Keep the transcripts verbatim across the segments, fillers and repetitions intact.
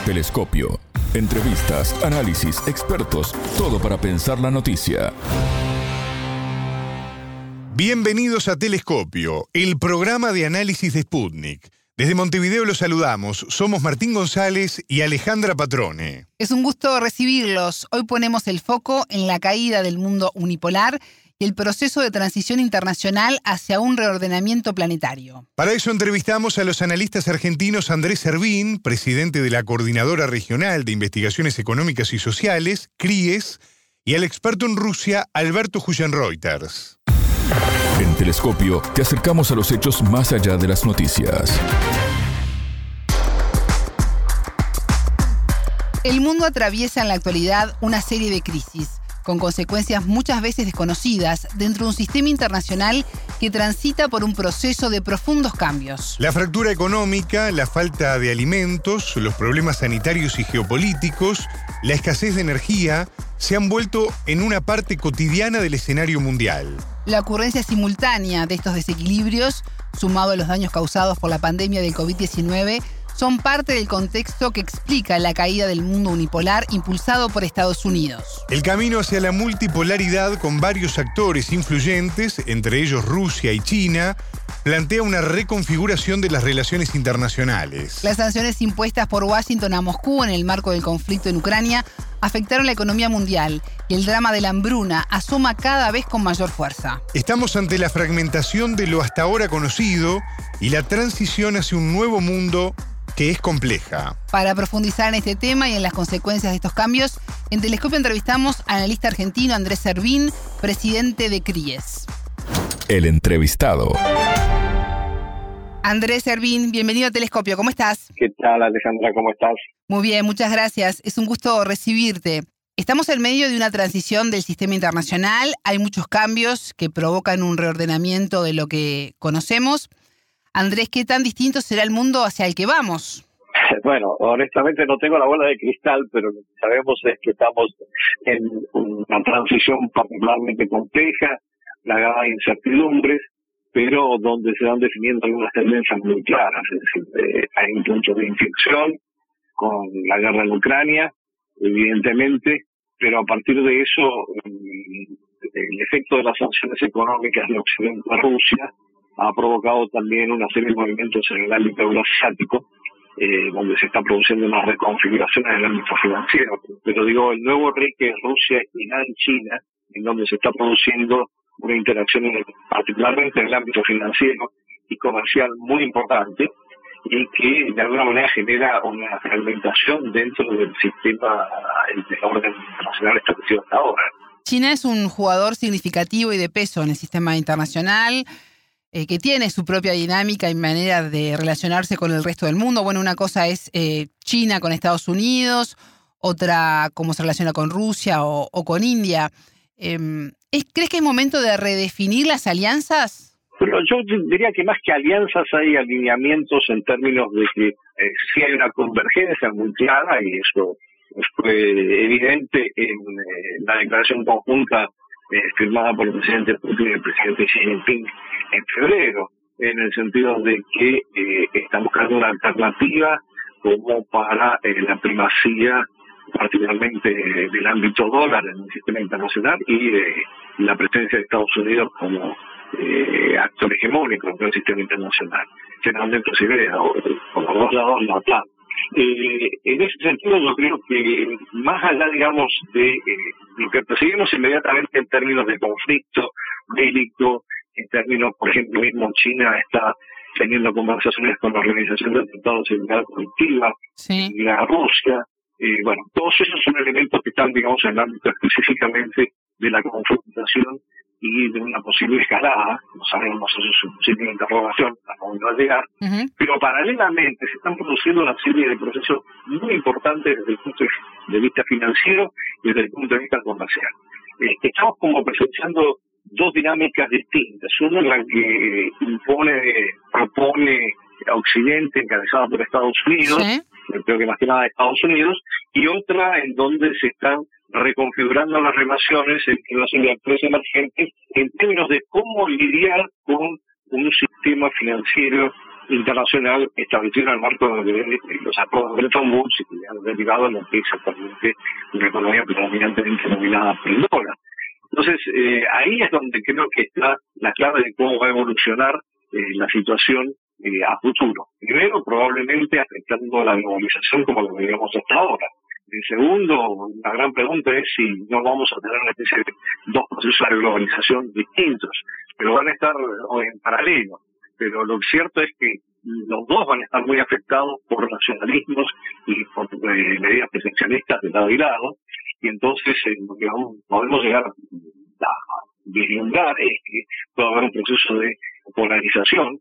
Telescopio. Entrevistas, análisis, expertos, todo para pensar la noticia. Bienvenidos a Telescopio, el programa de análisis de Sputnik. Desde Montevideo los saludamos, somos Martín González y Alejandra Patrone. Es un gusto recibirlos. Hoy ponemos el foco en la caída del mundo unipolar y el proceso de transición internacional hacia un reordenamiento planetario. Para eso entrevistamos a los analistas argentinos Andrés Servín, presidente de la Coordinadora Regional de Investigaciones Económicas y Sociales, CRIES, y al experto en Rusia, Alberto Huyenreuters. En Telescopio te acercamos a los hechos más allá de las noticias. El mundo atraviesa en la actualidad una serie de crisis, con consecuencias muchas veces desconocidas dentro de un sistema internacional que transita por un proceso de profundos cambios. La fractura económica, la falta de alimentos, los problemas sanitarios y geopolíticos, la escasez de energía, se han vuelto en una parte cotidiana del escenario mundial. La ocurrencia simultánea de estos desequilibrios, sumado a los daños causados por la pandemia del covid diecinueve, son parte del contexto que explica la caída del mundo unipolar impulsado por Estados Unidos. El camino hacia la multipolaridad con varios actores influyentes, entre ellos Rusia y China, plantea una reconfiguración de las relaciones internacionales. Las sanciones impuestas por Washington a Moscú en el marco del conflicto en Ucrania afectaron la economía mundial y el drama de la hambruna asoma cada vez con mayor fuerza. Estamos ante la fragmentación de lo hasta ahora conocido y la transición hacia un nuevo mundo que es compleja. Para profundizar en este tema y en las consecuencias de estos cambios, en Telescopio entrevistamos al analista argentino Andrés Servín, presidente de CRIES. El entrevistado. Andrés Servín, bienvenido a Telescopio, ¿cómo estás? ¿Qué tal, Alejandra? ¿Cómo estás? Muy bien, muchas gracias. Es un gusto recibirte. Estamos en medio de una transición del sistema internacional. Hay muchos cambios que provocan un reordenamiento de lo que conocemos. Andrés, ¿qué tan distinto será el mundo hacia el que vamos? Bueno, honestamente no tengo la bola de cristal, pero lo que sabemos es que estamos en una transición particularmente compleja, plagada de incertidumbres, pero donde se van definiendo algunas tendencias muy claras. Es decir, eh, hay un punto de inflexión con la guerra en Ucrania, evidentemente, pero a partir de eso, el efecto de las sanciones económicas de Occidente a Rusia ha provocado también una serie de movimientos en el ámbito euroasiático, eh, donde se está produciendo una reconfiguración en el ámbito financiero. Pero digo, el nuevo rey que es Rusia, Irán, China, en donde se está produciendo una interacción en el, particularmente en el ámbito financiero y comercial muy importante, y que de alguna manera genera una fragmentación dentro del sistema del orden internacional establecido hasta ahora. China es un jugador significativo y de peso en el sistema internacional, eh, que tiene su propia dinámica y manera de relacionarse con el resto del mundo. Bueno, una cosa es eh, China con Estados Unidos, otra cómo se relaciona con Rusia o, o con India. Eh, ¿Crees que es momento de redefinir las alianzas? Pero yo diría que más que alianzas hay alineamientos en términos de que eh, sí hay una convergencia muy clara, y eso fue evidente en eh, la declaración conjunta eh, firmada por el presidente Putin y el presidente Xi Jinping en febrero, en el sentido de que eh, están buscando una alternativa como para eh, la primacía particularmente eh, del ámbito dólar en el sistema internacional y eh, la presencia de Estados Unidos como eh, actor hegemónico en el sistema internacional, generalmente se ve por los dos lados la OTAN. Eh, en ese sentido yo creo que más allá, digamos, de eh, lo que perseguimos inmediatamente en términos de conflicto bélico, en términos, por ejemplo, mismo China está teniendo conversaciones con la Organización del Tratado de Seguridad Colectiva, sí. y la Rusia, eh, bueno, todos esos son elementos que están, digamos, en el ámbito específicamente de la confrontación y de una posible escalada. No sabemos, eso es un signo de interrogación a dónde va a llegar, uh-huh. Pero paralelamente se están produciendo una serie de procesos muy importantes desde el punto de vista financiero y desde el punto de vista comercial. Eh, estamos como presenciando dos dinámicas distintas. Una en la que impone, propone a Occidente, encabezada por Estados Unidos, ¿sí? Creo que más que nada Estados Unidos, y otra en donde se están reconfigurando las relaciones entre las actores emergentes en términos de cómo lidiar con un sistema financiero internacional establecido en el marco de los acuerdos de Bretton Woods y derivado de lo que es actualmente una economía predominantemente dominada por el dólar. Entonces, eh, ahí es donde creo que está la clave de cómo va a evolucionar eh, la situación eh, a futuro. Primero, probablemente afectando a la globalización como lo veíamos hasta ahora. En segundo, la gran pregunta es si no vamos a tener una especie de dos procesos de globalización distintos, pero van a estar en paralelo. Pero lo cierto es que los dos van a estar muy afectados por nacionalismos y por eh, medidas proteccionistas de lado y lado, y entonces eh, lo que vamos, podemos llegar a vislumbrar es que puede haber un proceso de polarización,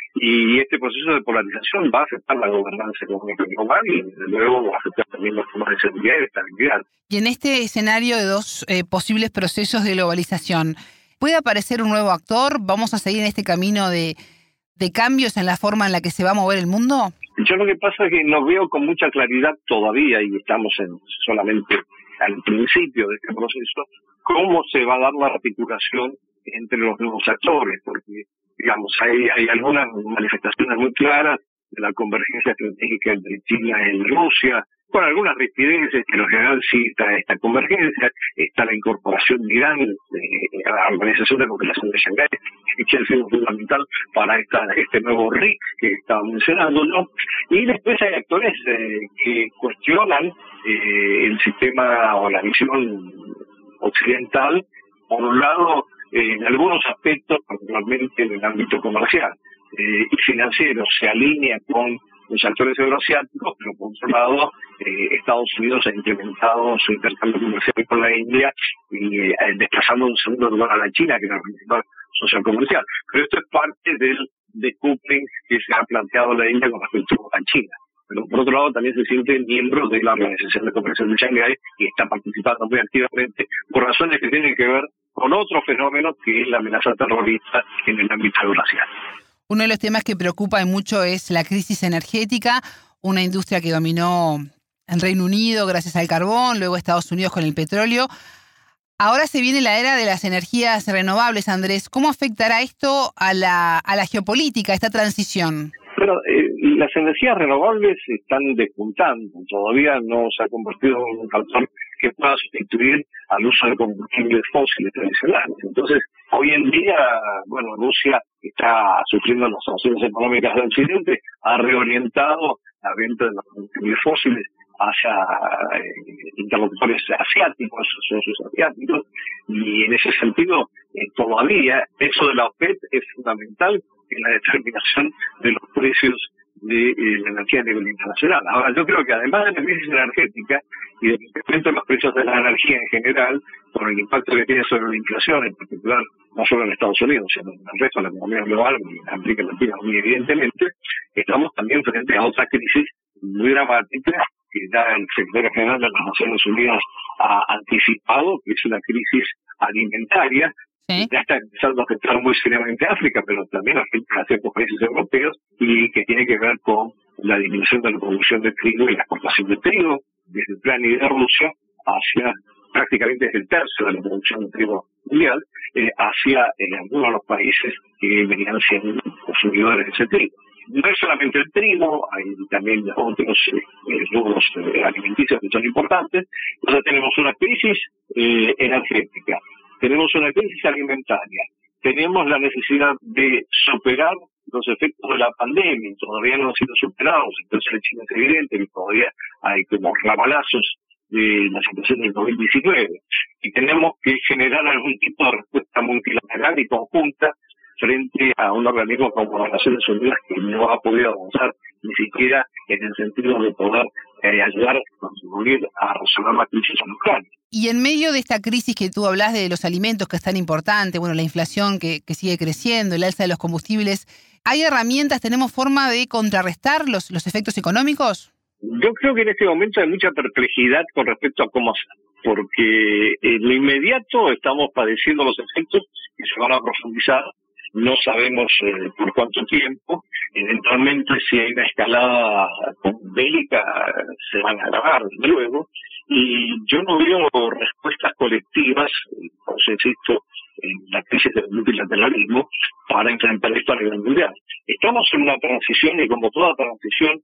y este proceso de polarización va a afectar la gobernanza económica global y desde luego va a afectar también los temas de seguridad y de estabilidad. Y en este escenario de dos eh, posibles procesos de globalización, ¿puede aparecer un nuevo actor? ¿Vamos a seguir en este camino de, de cambios en la forma en la que se va a mover el mundo? Yo lo que pasa es que no veo con mucha claridad todavía, y estamos en solamente al principio de este proceso, cómo se va a dar la articulación entre los nuevos actores, porque digamos, hay, hay algunas manifestaciones muy claras de la convergencia estratégica entre China y Rusia, con algunas rispideces, que en general sí está esta convergencia. Está la incorporación de Irán eh, a la Organización de Cooperación de Shanghái, que ha sido fundamental para esta, este nuevo R I C que estaba mencionando, ¿no? Y después hay actores eh, que cuestionan eh, el sistema o la visión occidental, por un lado, en algunos aspectos, particularmente en el ámbito comercial eh, y financiero, se alinea con los actores euroasiáticos, pero por otro lado, eh, Estados Unidos ha incrementado su intercambio comercial con la India y eh, desplazando un segundo lugar a la China, que era la principal socio comercial. Pero esto es parte del decoupling que se ha planteado la India con respecto a China. Pero por otro lado también se siente miembro de la Organización de Cooperación de Shanghái y está participando muy activamente por razones que tienen que ver con otro fenómeno que es la amenaza terrorista en el ámbito eurasiático. Uno de los temas que preocupa y mucho es la crisis energética, una industria que dominó en Reino Unido gracias al carbón, luego Estados Unidos con el petróleo. Ahora se viene la era de las energías renovables, Andrés. ¿Cómo afectará esto a la, a la geopolítica, esta transición? Pero eh, las energías renovables están despuntando. Todavía no se ha convertido en un factor que pueda sustituir al uso de combustibles fósiles tradicionales. Entonces, hoy en día, bueno, Rusia está sufriendo las sanciones económicas de Occidente, ha reorientado la venta de los combustibles fósiles hacia eh, interlocutores asiáticos, socios asiáticos, y en ese sentido, eh, todavía eso de la OPEP es fundamental en la determinación de los precios de eh, la energía a nivel internacional. Ahora, yo creo que además de la crisis energética y del incremento de los precios de la energía en general, por el impacto que tiene sobre la inflación, en particular, no solo en Estados Unidos, sino en el resto de la economía global, y en América Latina muy evidentemente, estamos también frente a otra crisis muy dramática que ya el secretario general de las Naciones Unidas ha anticipado, que es una crisis alimentaria. ¿Sí? Ya está empezando a afectar muy seriamente a África, pero también afecta a ciertos países europeos, y que tiene que ver con la disminución de la producción de trigo y la exportación de trigo desde el plan y de Rusia hacia prácticamente desde el tercio de la producción de trigo mundial, eh, hacia eh, algunos de los países que venían siendo consumidores de ese trigo. No es solamente el trigo, hay también otros eh, rubros eh, alimenticios que son importantes. Entonces tenemos una crisis eh, energética, tenemos una crisis alimentaria, tenemos la necesidad de superar los efectos de la pandemia, todavía no han sido superados, entonces en China es evidente que todavía hay como ramalazos de la situación del COVID diecinueve, y tenemos que generar algún tipo de respuesta multilateral y conjunta frente a un organismo como las Naciones Unidas, que no ha podido avanzar ni siquiera en el sentido de poder eh, ayudar a contribuir a resolver la crisis en Ucrania. Y en medio de esta crisis que tú hablas de los alimentos, que es tan importante, bueno, la inflación que, que sigue creciendo, el alza de los combustibles, ¿hay herramientas, tenemos forma de contrarrestar los, los efectos económicos? Yo creo que en este momento hay mucha perplejidad con respecto a cómo hacer, porque en lo inmediato estamos padeciendo los efectos que se van a profundizar. No sabemos eh, por cuánto tiempo. Eventualmente, si hay una escalada bélica, se van a agravar, desde luego. Y yo no veo respuestas colectivas, como se insisto, en la crisis del multilateralismo, para enfrentar esto a nivel mundial. Estamos en una transición, y como toda transición,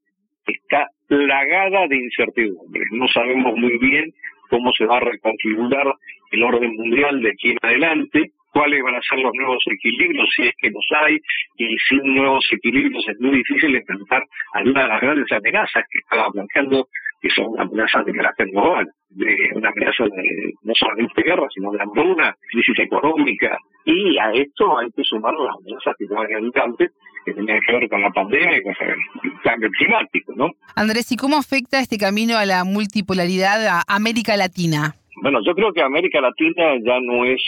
está plagada de incertidumbres. No sabemos muy bien cómo se va a reconfigurar el orden mundial de aquí en adelante, cuáles van a ser los nuevos equilibrios, si es que los hay, y sin nuevos equilibrios es muy difícil enfrentar alguna de las grandes amenazas que estaba planteando, que son amenazas de carácter global, de una amenaza de no solamente de guerra, sino de hambruna, crisis económica, y a esto hay que sumar las amenazas que estaban antes, que tenían que ver con la pandemia y con el cambio climático, ¿no? Andrés, ¿y cómo afecta este camino a la multipolaridad a América Latina? Bueno, yo creo que América Latina ya no es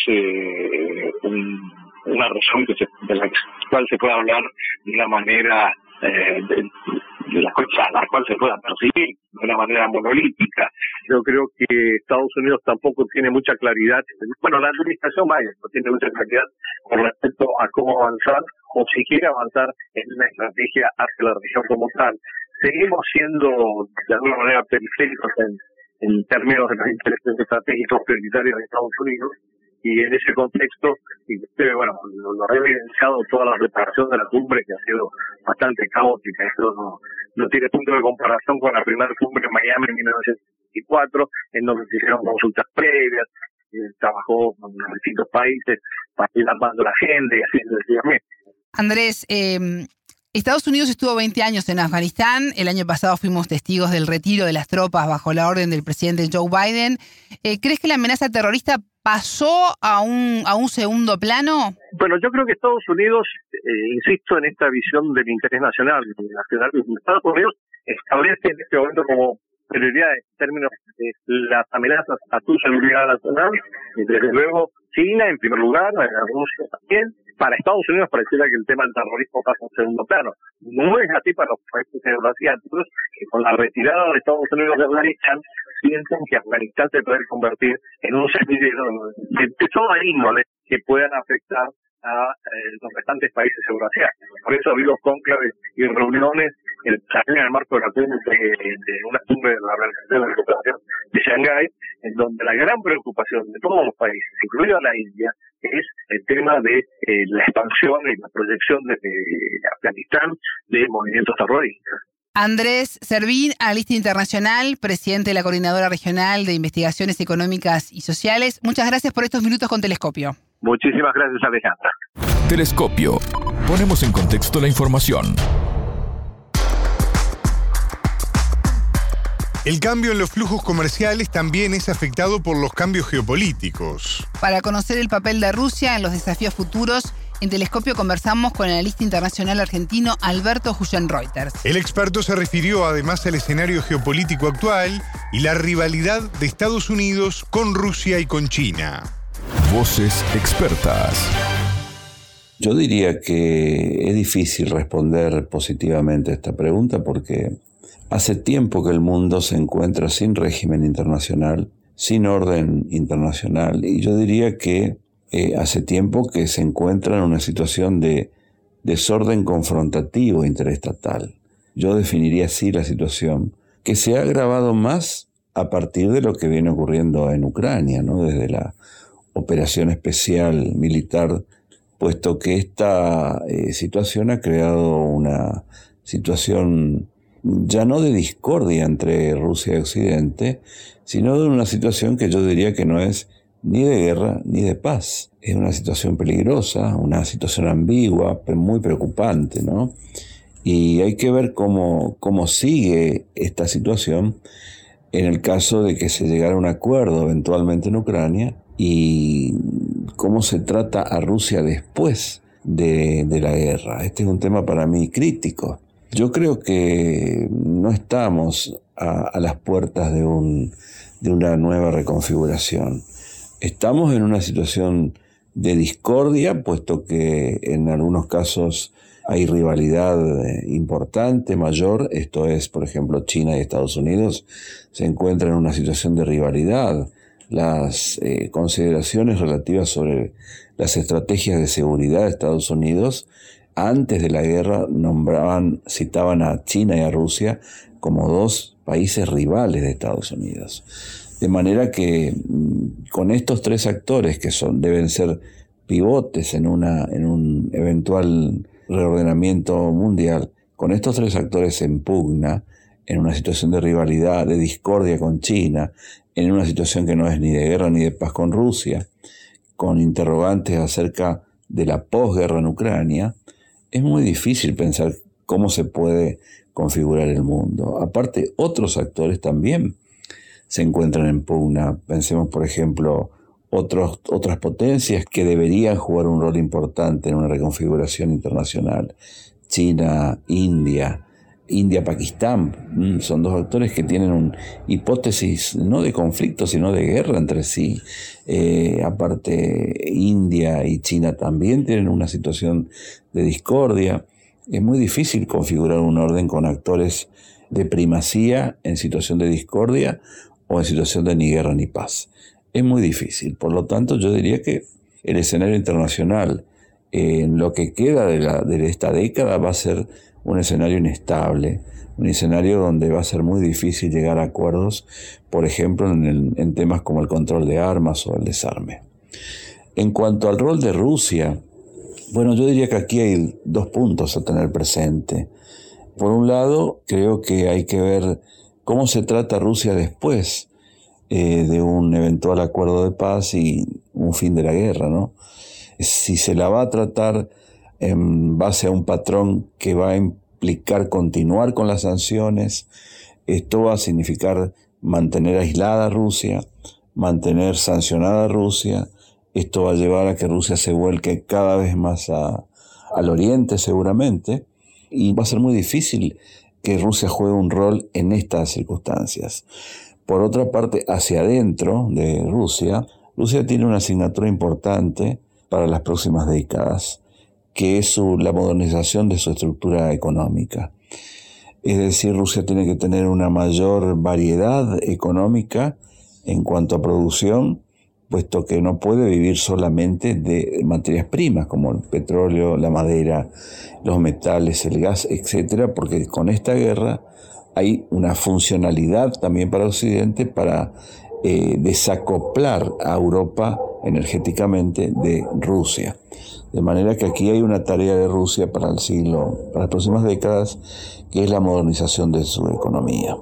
eh, un, una región que se, de la cual se pueda hablar de una manera eh, de, de la, cual, a la cual se pueda percibir de una manera monolítica. Yo creo que Estados Unidos tampoco tiene mucha claridad, bueno, la administración Biden no tiene mucha claridad con respecto a cómo avanzar o si quiere avanzar en una estrategia hacia la región como tal. Seguimos siendo de alguna manera periféricos en en términos de los intereses estratégicos prioritarios de Estados Unidos, y en ese contexto, y bueno, lo, lo ha evidenciado toda la preparación de la cumbre, que ha sido bastante caótica. Esto no, no tiene punto de comparación con la primera cumbre en Miami en mil novecientos ochenta y cuatro, en donde se hicieron consultas previas, eh, trabajó con los distintos países para ir armando la agenda y así sucesivamente. Andrés, eh... Estados Unidos estuvo veinte años en Afganistán. El año pasado fuimos testigos del retiro de las tropas bajo la orden del presidente Joe Biden. Eh, ¿Crees que la amenaza terrorista pasó a un a un segundo plano? Bueno, yo creo que Estados Unidos, eh, insisto en esta visión del interés nacional, nacional Estados Unidos establece en este momento como prioridad en términos de las amenazas a su seguridad nacional, y desde luego China en primer lugar, Rusia también. Para Estados Unidos pareciera que el tema del terrorismo pasa a un segundo plano. No es así para los países euroasiáticos, que con la retirada de Estados Unidos de Afganistán sienten que Afganistán se puede convertir en un semillero de, de toda índole que puedan afectar a eh, los restantes países euroasiáticos. Por eso ha habido cónclaves y reuniones el, también en el marco de, la, de, de una cumbre de la Organización de la Cooperación de Shanghái, en donde la gran preocupación de todos los países, incluida la India, es el tema de eh, la expansión y la proyección desde Afganistán de movimientos terroristas. Andrés Servín, analista internacional, presidente de la Coordinadora Regional de Investigaciones Económicas y Sociales. Muchas gracias por estos minutos con Telescopio. Muchísimas gracias, Alejandra. Telescopio. Ponemos en contexto la información. El cambio en los flujos comerciales también es afectado por los cambios geopolíticos. Para conocer el papel de Rusia en los desafíos futuros, en Telescopio conversamos con el analista internacional argentino Alberto Hugenreuters. El experto se refirió además al escenario geopolítico actual y la rivalidad de Estados Unidos con Rusia y con China. Voces expertas. Yo diría que es difícil responder positivamente a esta pregunta porque hace tiempo que el mundo se encuentra sin régimen internacional, sin orden internacional, y yo diría que eh, hace tiempo que se encuentra en una situación de desorden confrontativo interestatal. Yo definiría así la situación, que se ha agravado más a partir de lo que viene ocurriendo en Ucrania, ¿no? Desde la operación especial militar, puesto que esta eh, situación ha creado una situación ya no de discordia entre Rusia y Occidente, sino de una situación que yo diría que no es ni de guerra ni de paz. Es una situación peligrosa, una situación ambigua, muy preocupante, ¿no? Y hay que ver cómo, cómo sigue esta situación en el caso de que se llegara a un acuerdo eventualmente en Ucrania y cómo se trata a Rusia después de, de la guerra. Este es un tema para mí crítico. Yo creo que no estamos a, a las puertas de, un, de una nueva reconfiguración. Estamos en una situación de discordia, puesto que en algunos casos hay rivalidad importante, mayor. Esto es, por ejemplo, China y Estados Unidos se encuentran en una situación de rivalidad. Las eh, consideraciones relativas sobre las estrategias de seguridad de Estados Unidos antes de la guerra nombraban, citaban a China y a Rusia como dos países rivales de Estados Unidos. De manera que con estos tres actores que son, deben ser pivotes en una, en un eventual reordenamiento mundial, con estos tres actores en pugna, en una situación de rivalidad, de discordia con China, en una situación que no es ni de guerra ni de paz con Rusia, con interrogantes acerca de la posguerra en Ucrania, es muy difícil pensar cómo se puede configurar el mundo. Aparte, otros actores también se encuentran en pugna. Pensemos, por ejemplo, otros, otras potencias que deberían jugar un rol importante en una reconfiguración internacional. China, India, India-Pakistán, son dos actores que tienen una hipótesis no de conflicto, sino de guerra entre sí. Eh, aparte, India y China también tienen una situación de discordia. Es muy difícil configurar un orden con actores de primacía en situación de discordia o en situación de ni guerra ni paz. Es muy difícil. Por lo tanto, yo diría que el escenario internacional en lo que queda de, la, de esta década va a ser un escenario inestable, un escenario donde va a ser muy difícil llegar a acuerdos, por ejemplo, en, el, en temas como el control de armas o el desarme. En cuanto al rol de Rusia, bueno, yo diría que aquí hay dos puntos a tener presente. Por un lado, creo que hay que ver cómo se trata Rusia después eh, de un eventual acuerdo de paz y un fin de la guerra, ¿no? Si se la va a tratar en base a un patrón que va a implicar continuar con las sanciones, esto va a significar mantener aislada a Rusia, mantener sancionada a Rusia. Esto va a llevar a que Rusia se vuelque cada vez más a, al oriente seguramente, y va a ser muy difícil que Rusia juegue un rol en estas circunstancias. Por otra parte, hacia adentro de Rusia, Rusia tiene una asignatura importante para las próximas décadas, que es su, la modernización de su estructura económica. Es decir, Rusia tiene que tener una mayor variedad económica en cuanto a producción, puesto que no puede vivir solamente de materias primas como el petróleo, la madera, los metales, el gas, etcétera, porque con esta guerra hay una funcionalidad también para Occidente para eh, desacoplar a Europa energéticamente de Rusia. De manera que aquí hay una tarea de Rusia para el siglo, para las próximas décadas, que es la modernización de su economía.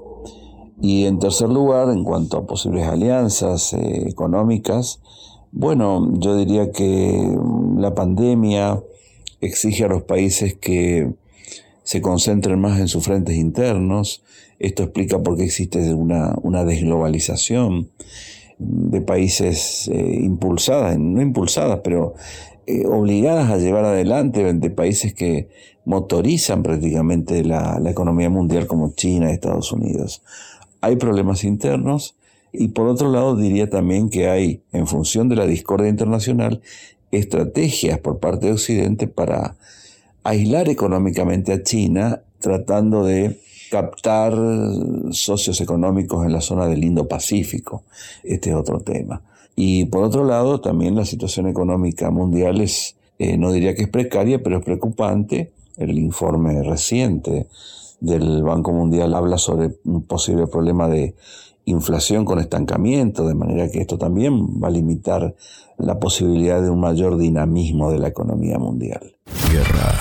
Y en tercer lugar, en cuanto a posibles alianzas eh, económicas, bueno, yo diría que la pandemia exige a los países que se concentren más en sus frentes internos. Esto explica por qué existe una, una desglobalización de países eh, impulsadas, no impulsadas, pero eh, obligadas a llevar adelante, de países que motorizan prácticamente la, la economía mundial como China y Estados Unidos. Hay problemas internos y por otro lado diría también que hay, en función de la discordia internacional, estrategias por parte de Occidente para aislar económicamente a China, tratando de captar socios económicos en la zona del Indo-Pacífico. Este es otro tema. Y por otro lado, también la situación económica mundial es, eh, no diría que es precaria, pero es preocupante. El informe reciente del Banco Mundial habla sobre un posible problema de inflación con estancamiento, de manera que esto también va a limitar la posibilidad de un mayor dinamismo de la economía mundial. Guerra,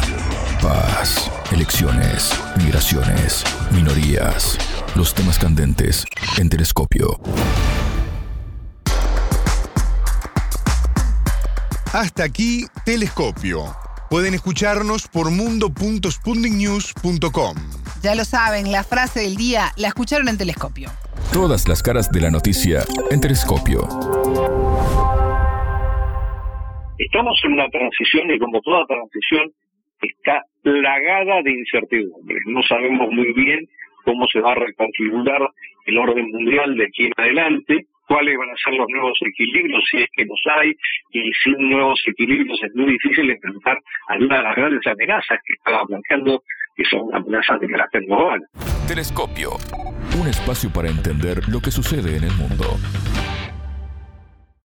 paz, elecciones, migraciones, minorías, los temas candentes en Telescopio. Hasta aquí Telescopio. Pueden escucharnos por mundo punto sputnik news punto com. Ya lo saben, la frase del día la escucharon en Telescopio. Todas las caras de la noticia en Telescopio. Estamos en una transición y como toda transición está plagada de incertidumbres. No sabemos muy bien cómo se va a reconfigurar el orden mundial de aquí en adelante, cuáles van a ser los nuevos equilibrios, si es que los hay, y sin nuevos equilibrios es muy difícil enfrentar algunas de las grandes amenazas que estaba planteando, que son amenazas de carácter global. Telescopio, un espacio para entender lo que sucede en el mundo.